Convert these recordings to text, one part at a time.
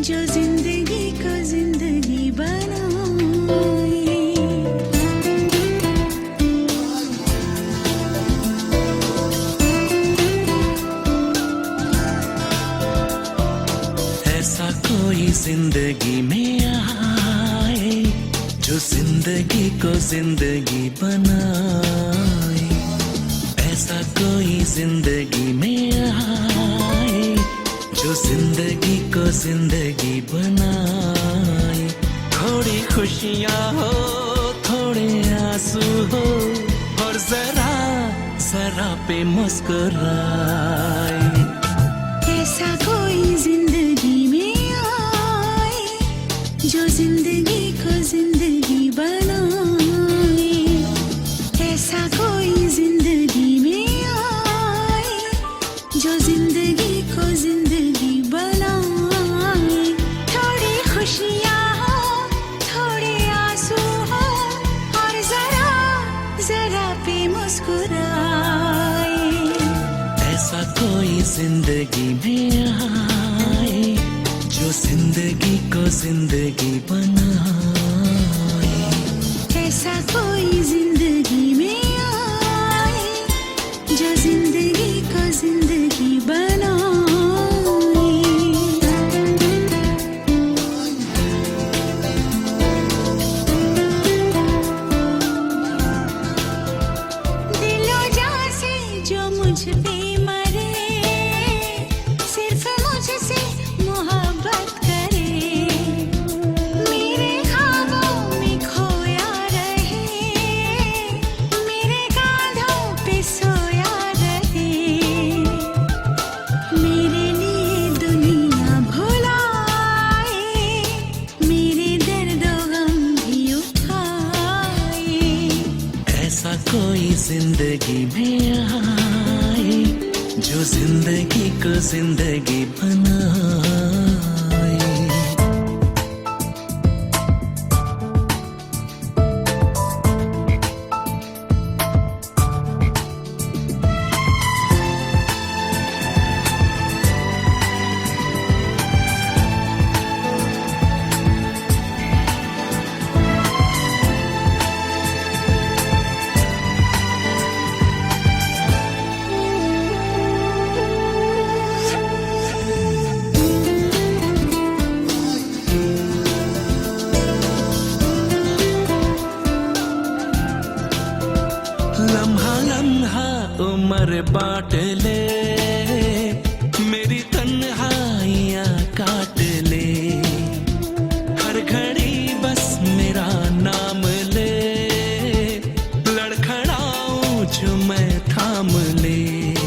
जो जिंदगी को जिंदगी बनाए। ऐसा कोई जिंदगी में आए जो जिंदगी को जिंदगी बनाए। ऐसा कोई जिंदगी में आए जो जिंदगी को जिंदगी बनाए। थोड़ी खुशियाँ हो, थोड़े आंसू हो, और जरा जरा पे मुस्कुराए। ऐसा कोई जिंदगी में आए जो जिंदगी को जिंदगी बनाए। ऐसा कोई जिंदगी में आए जो जिंदगी को जिंदगी बनाए। थोड़ी खुशियाँ हो, थोड़े आंसू हो, और जरा जरा पे मुस्कुराए। ऐसा कोई जिंदगी में आए जो जिंदगी को जिंदगी बनाए। ऐसा कोई जिंदगी में आए जो जिंदगी को जिंदगी बनाए। दिलो जान से जो मुझ पे मरे, सिर्फ मुझसे मोहब्बत करे। मेरे ख्वाबों में खोया रहे, मेरे कांधों पे सोया रहे। मेरे लिए दुनिया भुलाए, मेरे दर्द गम भी उठाए। ऐसा कोई जिंदगी में आए जो जिंदगी को जिंदगी बनाए। लम्हा लम्हा उम्र बांट ले, मेरी तन्हाइयाँ काट ले। हर घड़ी बस मेरा नाम ले, लड़खड़ाऊं जो मैं थाम ले।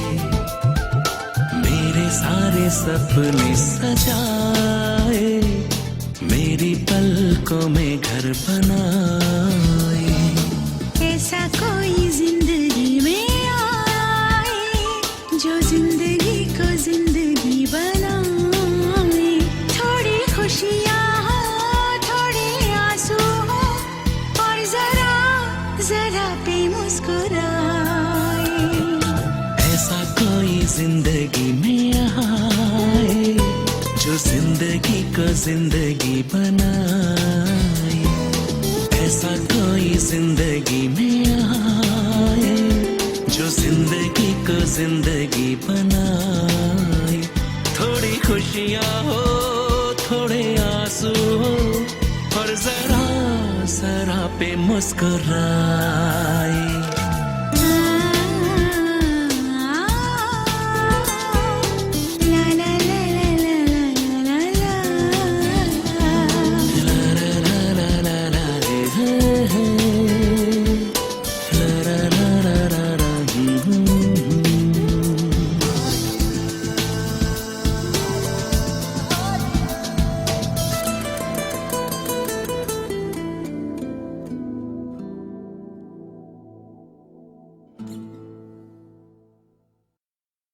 मेरे सारे सपने सजाए, मेरी पलकों में घर बनाए। ऐसा कोई जिंदगी में आए जो जिंदगी को जिंदगी बनाए। थोड़ी खुशियाँ हो, थोड़े आंसू हो, और जरा जरा पे मुस्कुराए। ऐसा कोई जिंदगी में आए जो जिंदगी को जिंदगी बनाए। ऐसा कोई जिंदगी में आए जो जिंदगी को जिंदगी बनाए। थोड़ी खुशियाँ हो, थोड़े आंसू हो, और जरा जरा पे मुस्कुराए।